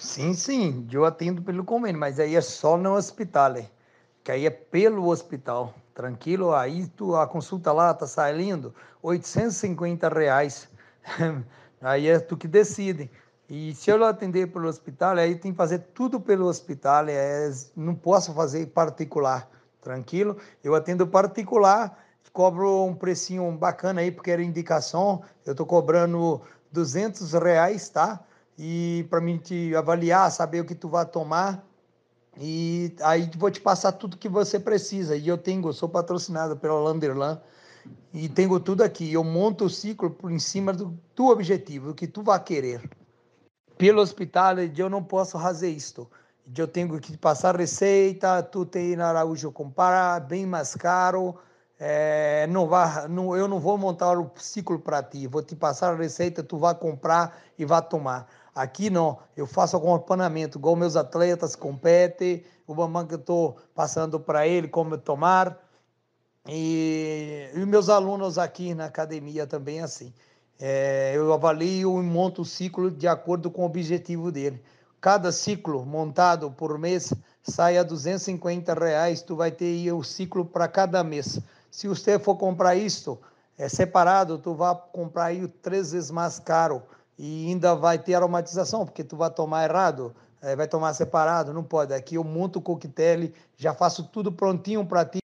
Sim, sim, eu atendo pelo convênio, mas aí é só no hospital, que aí é pelo hospital, tranquilo? Aí a consulta lá tá saindo R$ 850. Aí é tu que decide. E se eu atender pelo hospital, aí tem que fazer tudo pelo hospital, não posso fazer particular, tranquilo? Eu atendo particular, cobro um precinho bacana aí, porque era indicação, eu tô cobrando R$ 200, tá? E para mim te avaliar, saber o que tu vai tomar, e aí vou te passar tudo que você precisa. E eu sou patrocinado pela Landerlan e tenho tudo aqui. Eu monto o ciclo por em cima do teu objetivo, o que tu vai querer. Pelo hospital, eu não posso fazer isto. Eu tenho que passar receita, tu tem na Araújo comprar bem mais caro. Não vai, não, eu não vou montar o ciclo para ti, vou te passar a receita, tu vai comprar e vai tomar. Aqui não, eu faço acompanhamento, igual meus atletas competem, o mamãe que eu estou passando para ele como tomar, e meus alunos aqui na academia também assim. Eu avalio e monto o ciclo de acordo com o objetivo dele. Cada ciclo montado por mês sai a R$ 250, tu vai ter aí o ciclo para cada mês. Se você for comprar isto separado, tu vai comprar aí 3 vezes mais caro e ainda vai ter aromatização, porque tu vai tomar errado, vai tomar separado, não pode. Aqui eu monto o coquetel, já faço tudo prontinho para ti